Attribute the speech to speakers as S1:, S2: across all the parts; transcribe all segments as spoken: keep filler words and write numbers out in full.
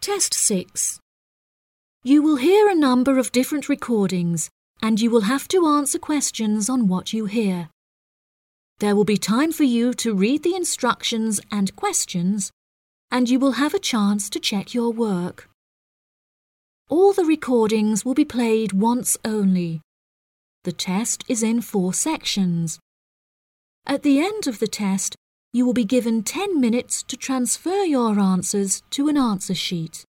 S1: Test six. You will hear a number of different recordings and you will have to answer questions on what you hear. There will be time for you to read the instructions and questions, and you will have a chance to check your work. All the recordings will be played once only. The test is in four sections. At the end of the test, you will be given ten minutes to transfer your answers to an answer sheet.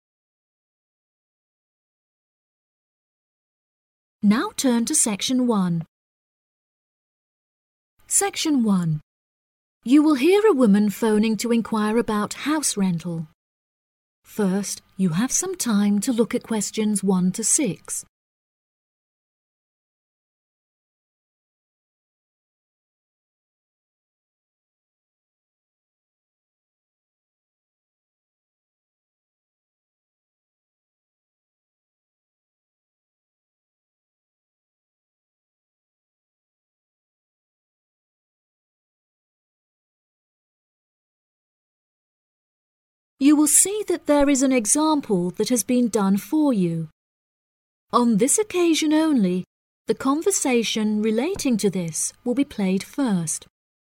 S1: Now turn to Section one. Section one. You will hear a woman phoning to inquire about house rental. First, you have some time to look at questions one to six. You will see that there is an example that has been done for you. On this occasion only, the conversation relating to this will be played first.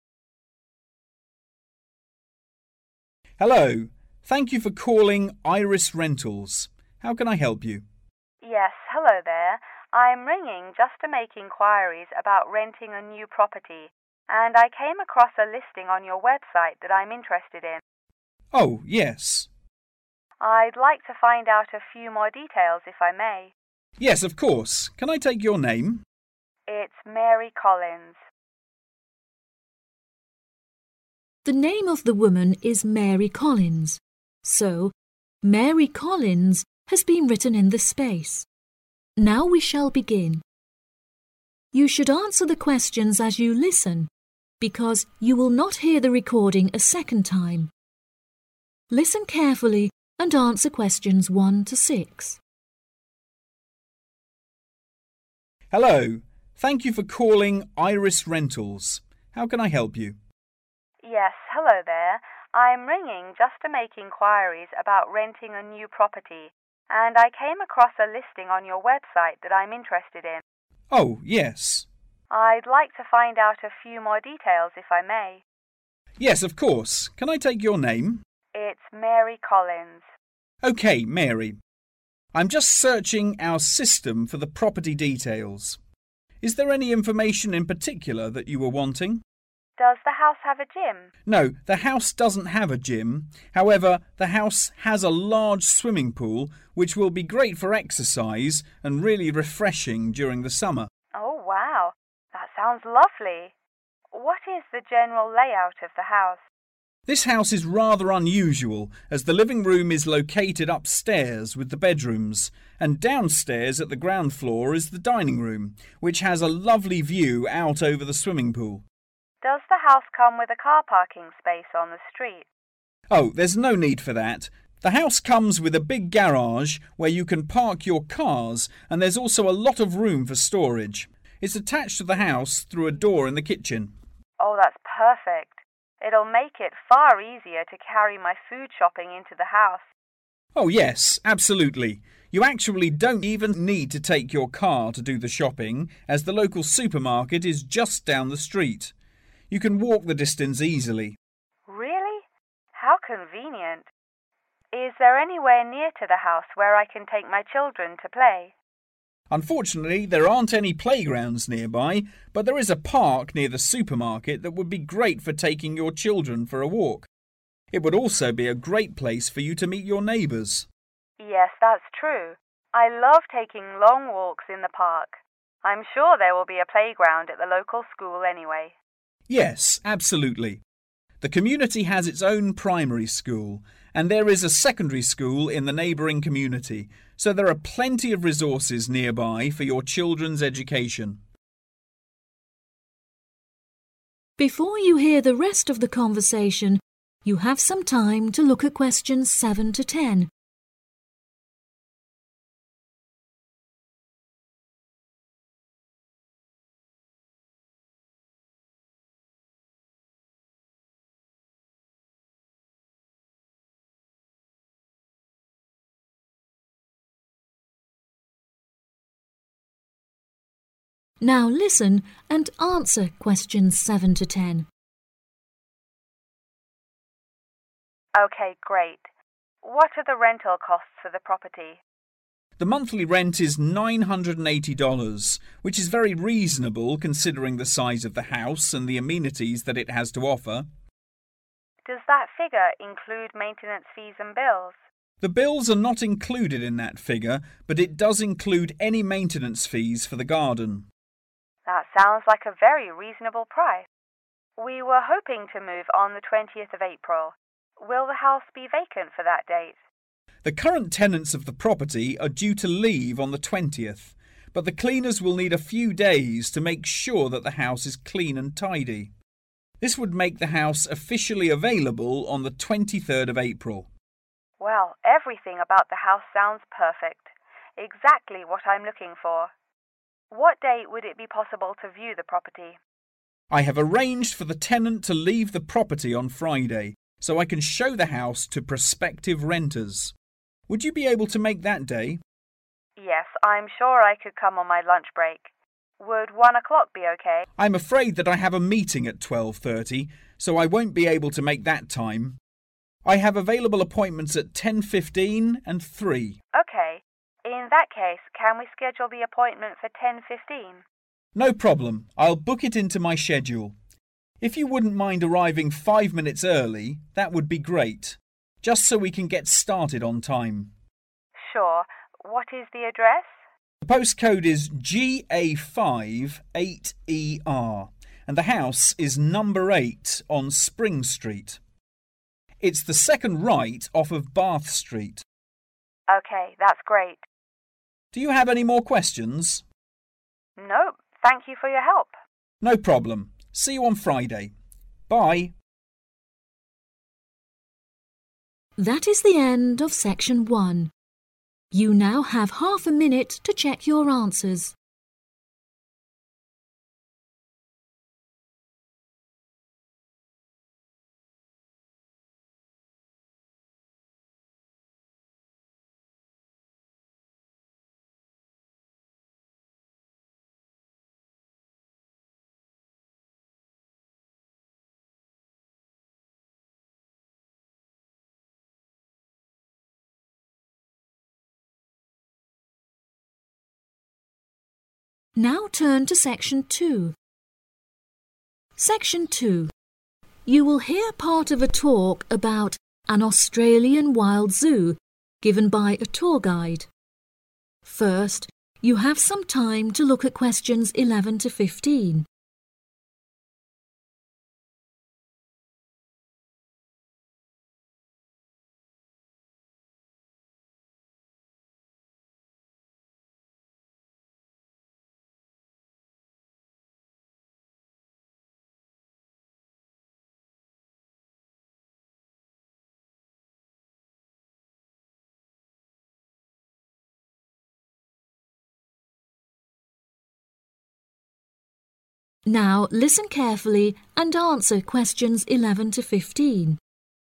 S2: Hello, thank you for calling Iris Rentals. How can I help you?
S3: Yes, hello there. I'm ringing just to make inquiries about renting a new property, and I came across a listing on your website that I'm interested in.
S2: Oh, yes.
S3: I'd like to find out a few more details, if I may.
S2: Yes, of course. Can I take your name?
S3: It's Mary Collins.
S1: The name of the woman is Mary Collins, so Mary Collins has been written in the space. Now we shall begin. You should answer the questions as you listen, because you will not hear the recording a second time. Listen carefully and answer questions one to six.
S2: Hello, thank you for calling Iris Rentals. How can I help you?
S3: Yes, hello there. I'm ringing just to make inquiries about renting a new property, and I came across a listing on your website that I'm interested in.
S2: Oh, yes.
S3: I'd like to find out a few more details, if I may.
S2: Yes, of course. Can I take your name?
S3: It's Mary Collins.
S2: OK, Mary. I'm just searching our system for the property details. Is there any information in particular that you were wanting?
S3: Does the house have a gym?
S2: No, the house doesn't have a gym. However, the house has a large swimming pool, which will be great for exercise and really refreshing during the summer.
S3: Oh, wow. That sounds lovely. What is the general layout of the house?
S2: This house is rather unusual, as the living room is located upstairs with the bedrooms, and downstairs at the ground floor is the dining room, which has a lovely view out over the swimming pool.
S3: Does the house come with a car parking space on the street?
S2: Oh, there's no need for that. The house comes with a big garage where you can park your cars, and there's also a lot of room for storage. It's attached to the house through a door in the kitchen.
S3: Oh, that's perfect. It'll make it far easier to carry my food shopping into the house.
S2: Oh, yes, absolutely. You actually don't even need to take your car to do the shopping, as the local supermarket is just down the street. You can walk the distance easily.
S3: Really? How convenient. Is there anywhere near to the house where I can take my children to play?
S2: Unfortunately, there aren't any playgrounds nearby, but there is a park near the supermarket that would be great for taking your children for a walk. It would also be a great place for you to meet your neighbours.
S3: Yes, that's true. I love taking long walks in the park. I'm sure there will be a playground at the local school anyway.
S2: Yes, absolutely. The community has its own primary school, and there is a secondary school in the neighbouring community, so there are plenty of resources nearby for your children's education.
S1: Before you hear the rest of the conversation, you have some time to look at questions seven to ten. Now listen and answer questions seven to ten.
S3: Okay, great. What are the rental costs for the property?
S2: The monthly rent is nine hundred eighty dollars, which is very reasonable considering the size of the house and the amenities that it has to offer.
S3: Does that figure include maintenance fees and bills?
S2: The bills are not included in that figure, but it does include any maintenance fees for the garden.
S3: That sounds like a very reasonable price. We were hoping to move on the twentieth of April. Will the house be vacant for that date?
S2: The current tenants of the property are due to leave on the twentieth, but the cleaners will need a few days to make sure that the house is clean and tidy. This would make the house officially available on the twenty-third of April.
S3: Well, everything about the house sounds perfect. Exactly what I'm looking for. What date would it be possible to view the property?
S2: I have arranged for the tenant to leave the property on Friday, so I can show the house to prospective renters. Would you be able to make that day?
S3: Yes, I'm sure I could come on my lunch break. Would one o'clock be okay?
S2: I'm afraid that I have a meeting at twelve thirty, so I won't be able to make that time. I have available appointments at ten fifteen and three.
S3: Okay. In that case, can we schedule the appointment for ten fifteen?
S2: No problem. I'll book it into my schedule. If you wouldn't mind arriving five minutes early, that would be great, just so we can get started on time.
S3: Sure. What is the address?
S2: The postcode is G A five eight E R, and the house is number eight on Spring Street. It's the second right off of Bath Street.
S3: Okay, that's great.
S2: Do you have any more questions?
S3: Nope. Thank you for your help.
S2: No problem. See you on Friday. Bye.
S1: That is the end of section one. You now have half a minute to check your answers. Now turn to section two. Section two. You will hear part of a talk about an Australian wild zoo given by a tour guide. First, you have some time to look at questions eleven to fifteen. Now listen carefully and answer questions eleven to fifteen.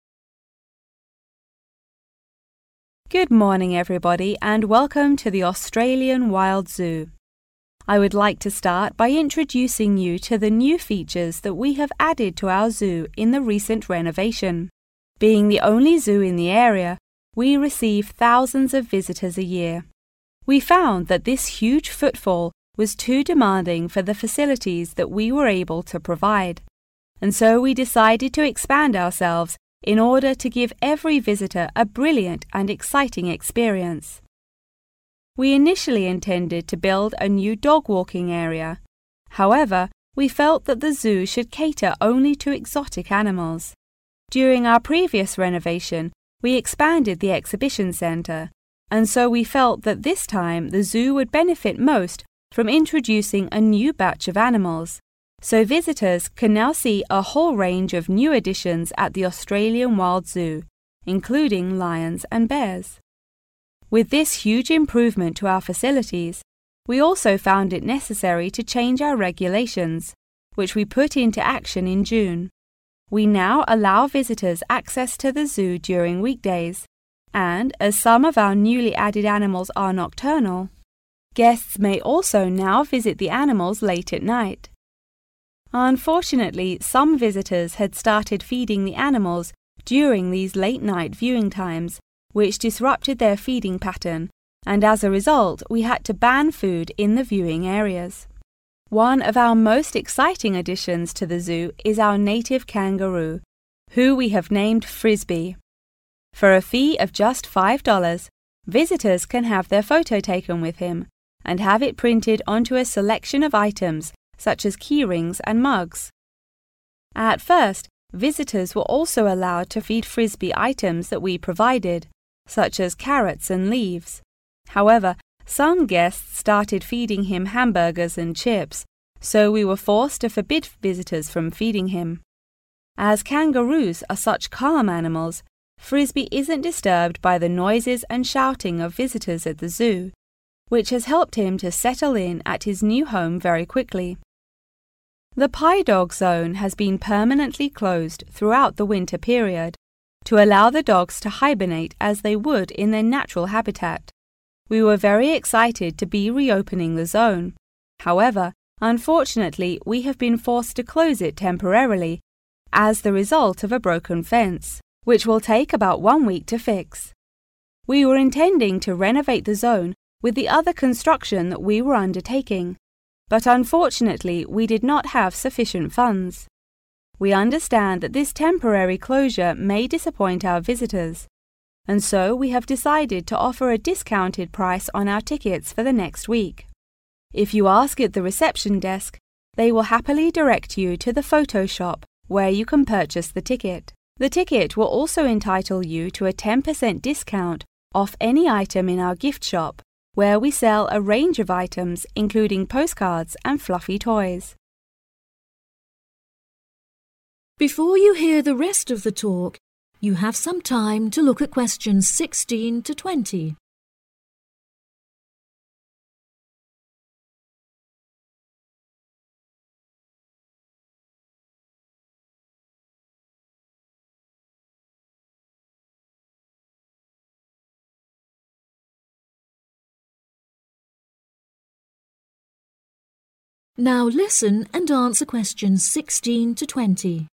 S4: Good morning, everybody, and welcome to the Australian Wild Zoo. I would like to start by introducing you to the new features that we have added to our zoo in the recent renovation. Being the only zoo in the area, we receive thousands of visitors a year. We found that this huge footfall was too demanding for the facilities that we were able to provide, and so we decided to expand ourselves in order to give every visitor a brilliant and exciting experience. We initially intended to build a new dog walking area. However, we felt that the zoo should cater only to exotic animals. During our previous renovation, we expanded the exhibition centre, and so we felt that this time the zoo would benefit most from introducing a new batch of animals, so visitors can now see a whole range of new additions at the Australian Wild Zoo, including lions and bears. With this huge improvement to our facilities, we also found it necessary to change our regulations, which we put into action in June. We now allow visitors access to the zoo during weekdays, and as some of our newly added animals are nocturnal, Guests may also now visit the animals late at night. Unfortunately, some visitors had started feeding the animals during these late-night viewing times, which disrupted their feeding pattern, and as a result, we had to ban food in the viewing areas. One of our most exciting additions to the zoo is our native kangaroo, who we have named Frisbee. For a fee of just five dollars, visitors can have their photo taken with him and have it printed onto a selection of items such as keyrings and mugs. At first, visitors were also allowed to feed Frisbee items that we provided, such as carrots and leaves. However, some guests started feeding him hamburgers and chips, so we were forced to forbid visitors from feeding him. As kangaroos are such calm animals, Frisbee isn't disturbed by the noises and shouting of visitors at the zoo, which has helped him to settle in at his new home very quickly. The Pie Dog Zone has been permanently closed throughout the winter period to allow the dogs to hibernate as they would in their natural habitat. We were very excited to be reopening the zone. However, unfortunately, we have been forced to close it temporarily as the result of a broken fence, which will take about one week to fix. We were intending to renovate the zone with the other construction that we were undertaking, but unfortunately we did not have sufficient funds. We understand that this temporary closure may disappoint our visitors, and so we have decided to offer a discounted price on our tickets for the next week. If you ask at the reception desk, they will happily direct you to the photo shop where you can purchase the ticket. The ticket will also entitle you to a ten percent discount off any item in our gift shop, where we sell a range of items including postcards and fluffy toys.
S1: Before you hear the rest of the talk, you have some time to look at questions sixteen to twenty. Now listen and answer questions sixteen to twenty.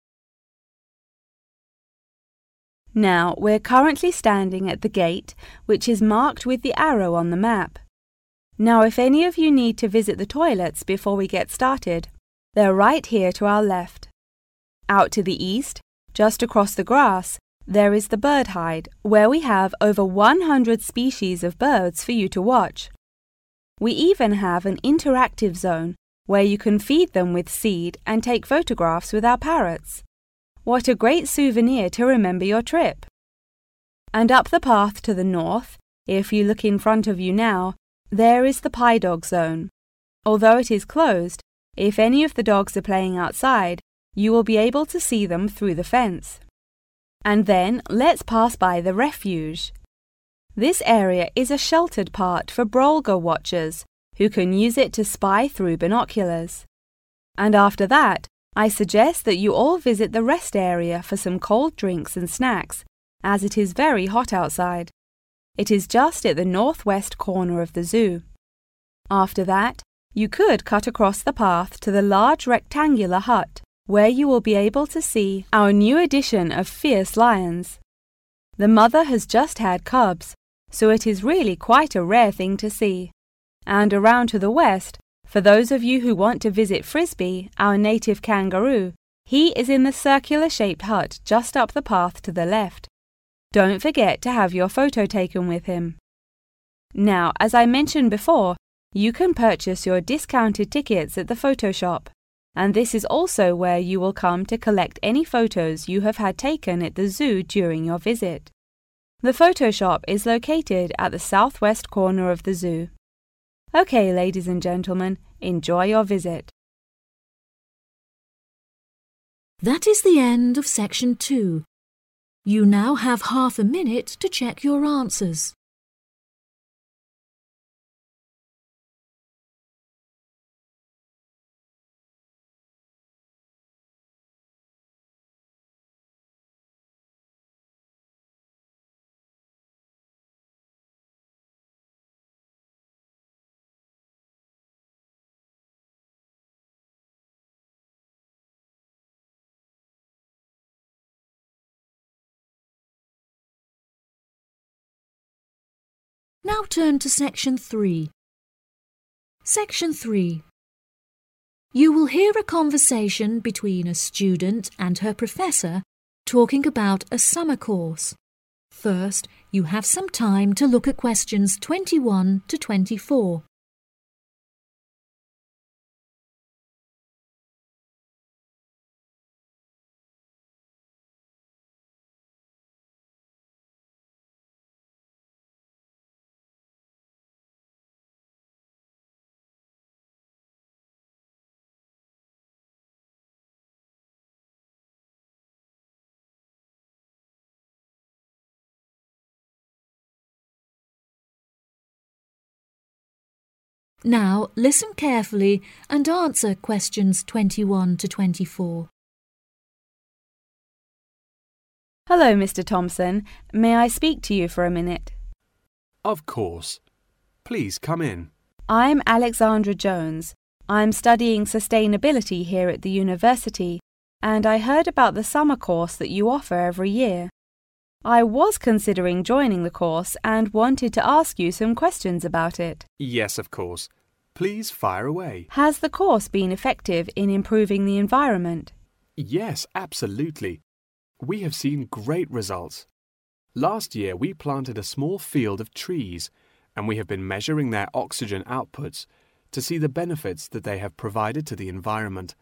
S4: Now, we're currently standing at the gate, which is marked with the arrow on the map. Now, if any of you need to visit the toilets before we get started, they're right here to our left. Out to the east, just across the grass, there is the bird hide, where we have over one hundred species of birds for you to watch. We even have an interactive zone where you can feed them with seed and take photographs with our parrots. What a great souvenir to remember your trip! And up the path to the north, if you look in front of you now, there is the Pie Dog Zone. Although it is closed, if any of the dogs are playing outside, you will be able to see them through the fence. And then let's pass by the refuge. This area is a sheltered part for Brolga watchers who can use it to spy through binoculars. And after that, I suggest that you all visit the rest area for some cold drinks and snacks, as it is very hot outside. It is just at the northwest corner of the zoo. After that, you could cut across the path to the large rectangular hut, where you will be able to see our new addition of fierce lions. The mother has just had cubs, so it is really quite a rare thing to see. And around to the west, for those of you who want to visit Frisbee, our native kangaroo, he is in the circular-shaped hut just up the path to the left. Don't forget to have your photo taken with him. Now, as I mentioned before, you can purchase your discounted tickets at the photo shop, and this is also where you will come to collect any photos you have had taken at the zoo during your visit. The photo shop is located at the southwest corner of the zoo. Okay, ladies and gentlemen, enjoy your visit.
S1: That is the end of section two. You now have half a minute to check your answers. Now turn to Section three. Section three. You will hear a conversation between a student and her professor talking about a summer course. First, you have some time to look at questions twenty-one to twenty-four. Now listen carefully and answer questions twenty-one to twenty-four.
S4: Hello, Mister Thompson. May I speak to you for a minute?
S5: Of course. Please come in.
S4: I'm Alexandra Jones. I'm studying sustainability here at the university, and I heard about the summer course that you offer every year. I was considering joining the course and wanted to ask you some questions about it.
S5: Yes, of course. Please fire away.
S4: Has the course been effective in improving the environment?
S5: Yes, absolutely. We have seen great results. Last year we planted a small field of trees, and we have been measuring their oxygen outputs to see the benefits that they have provided to the environment.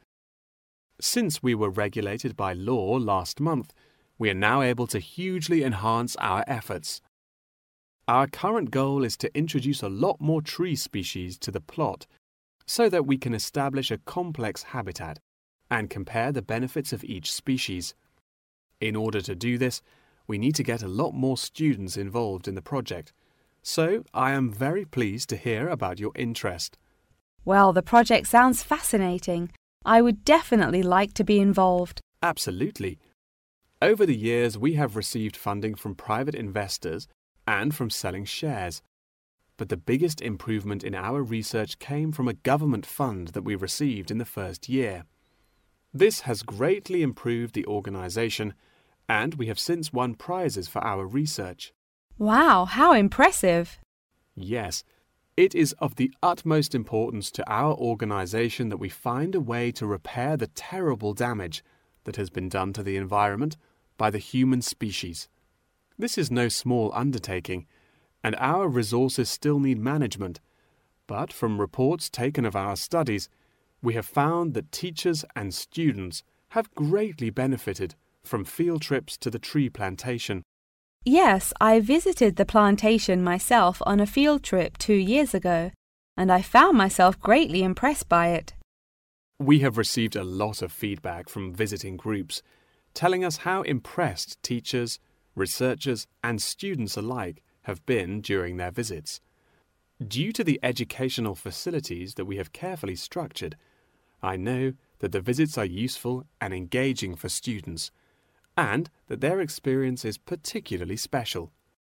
S5: Since we were regulated by law last month, we are now able to hugely enhance our efforts. Our current goal is to introduce a lot more tree species to the plot so that we can establish a complex habitat and compare the benefits of each species. In order to do this, we need to get a lot more students involved in the project. So I am very pleased to hear about your interest.
S4: Well, the project sounds fascinating. I would definitely like to be involved.
S5: Absolutely. Over the years, we have received funding from private investors and from selling shares. But the biggest improvement in our research came from a government fund that we received in the first year. This has greatly improved the organization, and we have since won prizes for our research.
S4: Wow, how impressive!
S5: Yes, it is of the utmost importance to our organization that we find a way to repair the terrible damage that has been done to the environment by the human species. This is no small undertaking, and our resources still need management. But from reports taken of our studies, we have found that teachers and students have greatly benefited from field trips to the tree plantation.
S4: Yes, I visited the plantation myself on a field trip two years ago, and I found myself greatly impressed by it.
S5: We have received a lot of feedback from visiting groups, telling us how impressed teachers, researchers, and students alike have been during their visits. Due to the educational facilities that we have carefully structured, I know that the visits are useful and engaging for students, and that their experience is particularly special.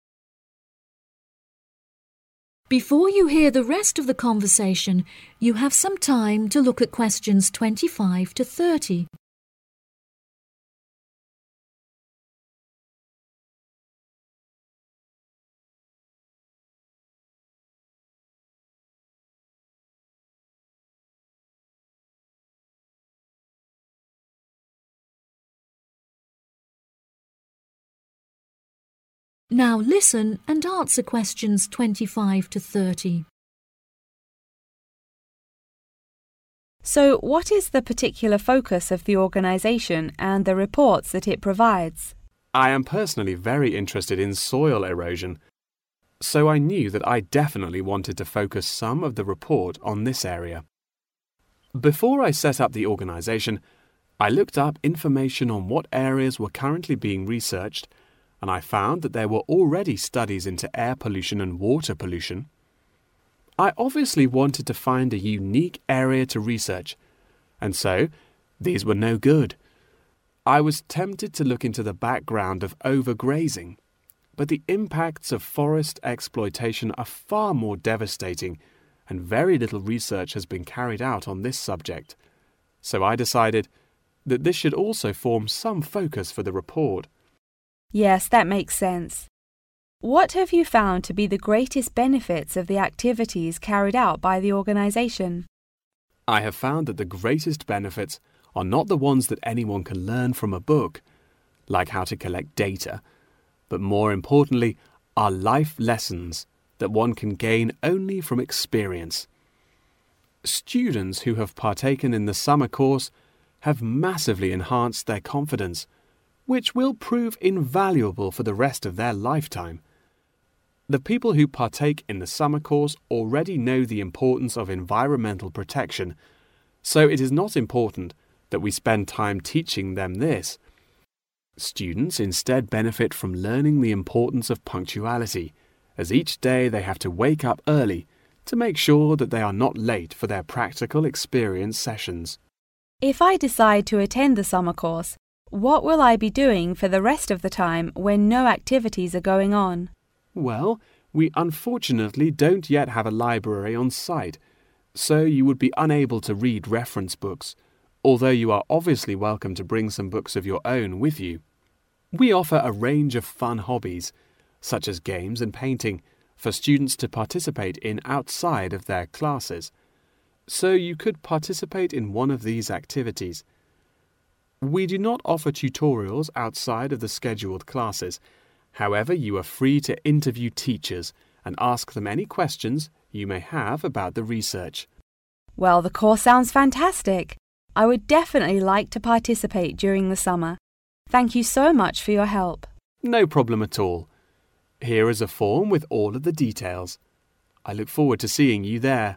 S1: Before you hear the rest of the conversation, you have some time to look at questions twenty-five to thirty. Now listen and answer questions twenty-five to thirty.
S4: So, what is the particular focus of the organisation and the reports that it provides?
S5: I am personally very interested in soil erosion, so I knew that I definitely wanted to focus some of the report on this area. Before I set up the organisation, I looked up information on what areas were currently being researched, and I found that there were already studies into air pollution and water pollution. I obviously wanted to find a unique area to research, and so these were no good. I was tempted to look into the background of overgrazing, but the impacts of forest exploitation are far more devastating, and very little research has been carried out on this subject. So I decided that this should also form some focus for the report.
S4: Yes, that makes sense. What have you found to be the greatest benefits of the activities carried out by the organisation?
S5: I have found that the greatest benefits are not the ones that anyone can learn from a book, like how to collect data, but more importantly are life lessons that one can gain only from experience. Students who have partaken in the summer course have massively enhanced their confidence, which will prove invaluable for the rest of their lifetime. The people who partake in the summer course already know the importance of environmental protection, so it is not important that we spend time teaching them this. Students instead benefit from learning the importance of punctuality, as each day they have to wake up early to make sure that they are not late for their practical experience sessions.
S4: If I decide to attend the summer course, what will I be doing for the rest of the time when no activities are going on?
S5: Well, we unfortunately don't yet have a library on site, so you would be unable to read reference books, although you are obviously welcome to bring some books of your own with you. We offer a range of fun hobbies, such as games and painting, for students to participate in outside of their classes, so you could participate in one of these activities. We do not offer tutorials outside of the scheduled classes. However, you are free to interview teachers and ask them any questions you may have about the research.
S4: Well, the course sounds fantastic. I would definitely like to participate during the summer. Thank you so much for your help.
S5: No problem at all. Here is a form with all of the details. I look forward to seeing you there.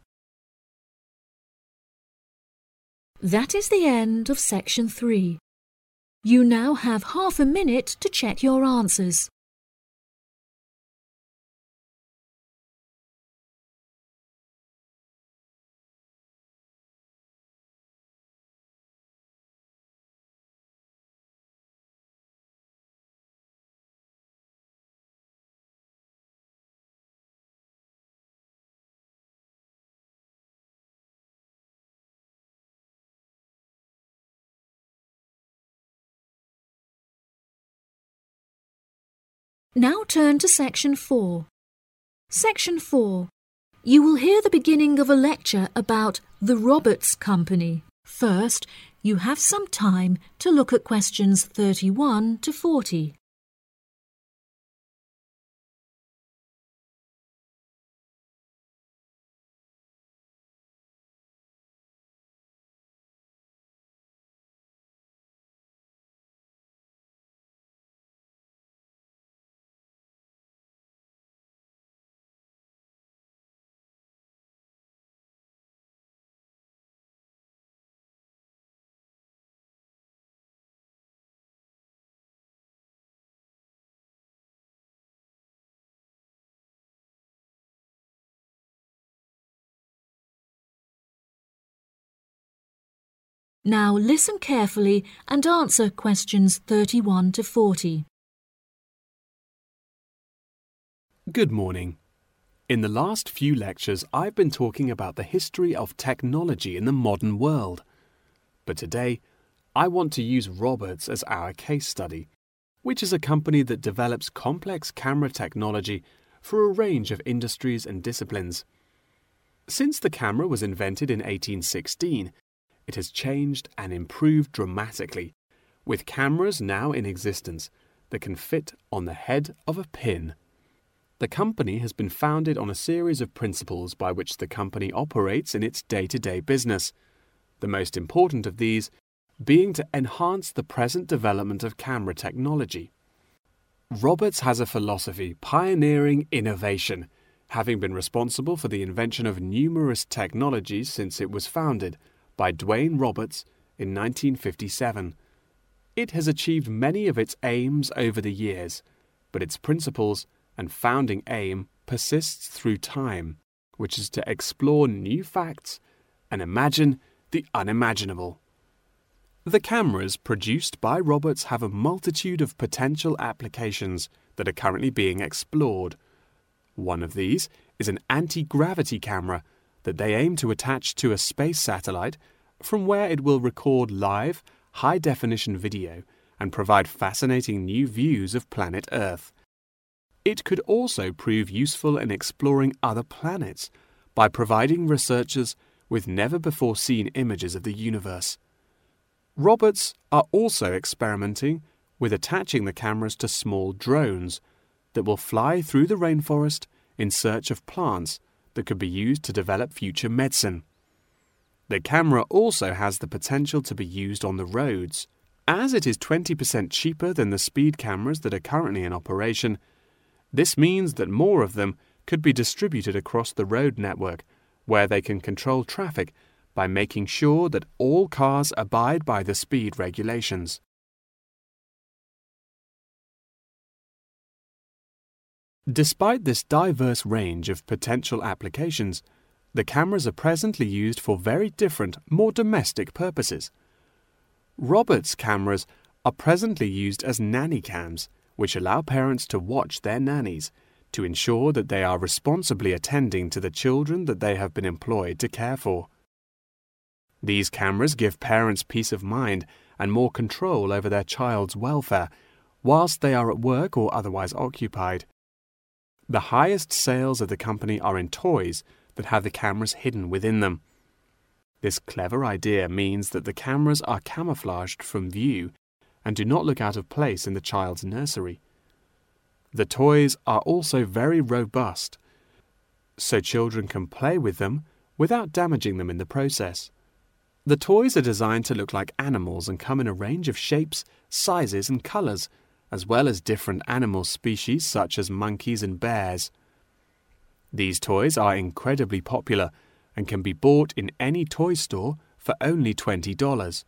S1: That is the end of section three. You now have half a minute to check your answers. Now turn to section four. Section four. You will hear the beginning of a lecture about the Roberts Company. First, you have some time to look at questions thirty-one to forty. Now listen carefully and answer questions thirty-one to forty.
S5: Good morning. In the last few lectures, I've been talking about the history of technology in the modern world. But today, I want to use Roberts as our case study, which is a company that develops complex camera technology for a range of industries and disciplines. Since the camera was invented in eighteen sixteen, it has changed and improved dramatically, with cameras now in existence that can fit on the head of a pin. The company has been founded on a series of principles by which the company operates in its day-to-day business, the most important of these being to enhance the present development of camera technology. Roberts has a philosophy pioneering innovation, having been responsible for the invention of numerous technologies since it was founded by Dwayne Roberts in nineteen fifty-seven. It has achieved many of its aims over the years, but its principles and founding aim persists through time, which is to explore new facts and imagine the unimaginable. The cameras produced by Roberts have a multitude of potential applications that are currently being explored. One of these is an anti-gravity camera that they aim to attach to a space satellite from where it will record live, high-definition video and provide fascinating new views of planet Earth. It could also prove useful in exploring other planets by providing researchers with never-before-seen images of the universe. Roberts are also experimenting with attaching the cameras to small drones that will fly through the rainforest in search of plants that could be used to develop future medicine. The camera also has the potential to be used on the roads. As it is twenty percent cheaper than the speed cameras that are currently in operation, this means that more of them could be distributed across the road network, where they can control traffic by making sure that all cars abide by the speed regulations. Despite this diverse range of potential applications, the cameras are presently used for very different, more domestic purposes. Roberts' cameras are presently used as nanny cams, which allow parents to watch their nannies to ensure that they are responsibly attending to the children that they have been employed to care for. These cameras give parents peace of mind and more control over their child's welfare whilst they are at work or otherwise occupied. The highest sales of the company are in toys that have the cameras hidden within them. This clever idea means that the cameras are camouflaged from view and do not look out of place in the child's nursery. The toys are also very robust, so children can play with them without damaging them in the process. The toys are designed to look like animals and come in a range of shapes, sizes and colors, as well as different animal species such as monkeys and bears. These toys are incredibly popular and can be bought in any toy store for only twenty dollars.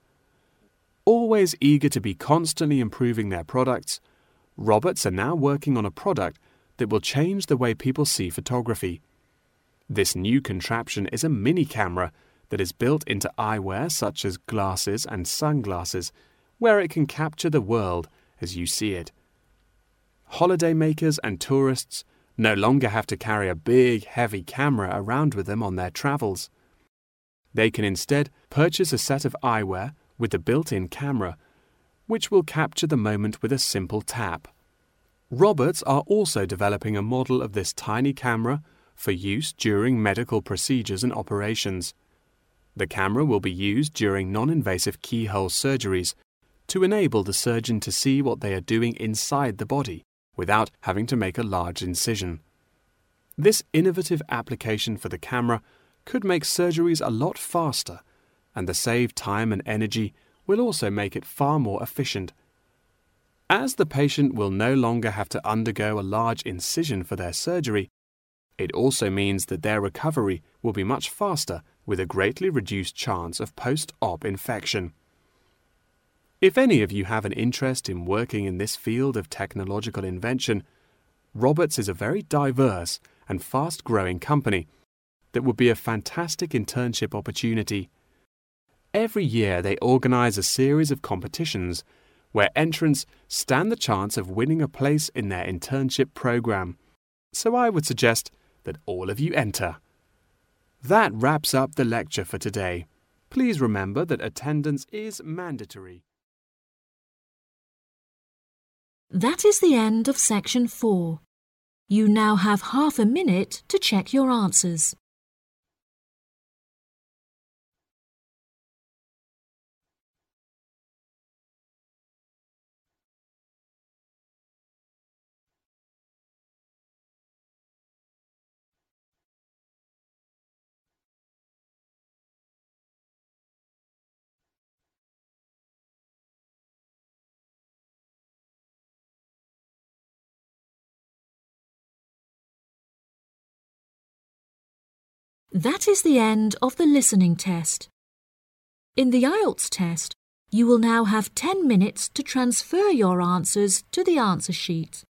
S5: Always eager to be constantly improving their products, Roberts are now working on a product that will change the way people see photography. This new contraption is a mini camera that is built into eyewear such as glasses and sunglasses, where it can capture the world as you see it. Holidaymakers and tourists no longer have to carry a big, heavy camera around with them on their travels. They can instead purchase a set of eyewear with the built-in camera, which will capture the moment with a simple tap. Roberts are also developing a model of this tiny camera for use during medical procedures and operations. The camera will be used during non-invasive keyhole surgeries to enable the surgeon to see what they are doing inside the body without having to make a large incision. This innovative application for the camera could make surgeries a lot faster, and the saved time and energy will also make it far more efficient. As the patient will no longer have to undergo a large incision for their surgery, it also means that their recovery will be much faster with a greatly reduced chance of post-op infection. If any of you have an interest in working in this field of technological invention, Roberts is a very diverse and fast-growing company that would be a fantastic internship opportunity. Every year they organize a series of competitions where entrants stand the chance of winning a place in their internship program. So I would suggest that all of you enter. That wraps up the lecture for today. Please remember that attendance is mandatory.
S1: That is the end of section four. You now have half a minute to check your answers. That is the end of the listening test. In the I E L T S test, you will now have ten minutes to transfer your answers to the answer sheet.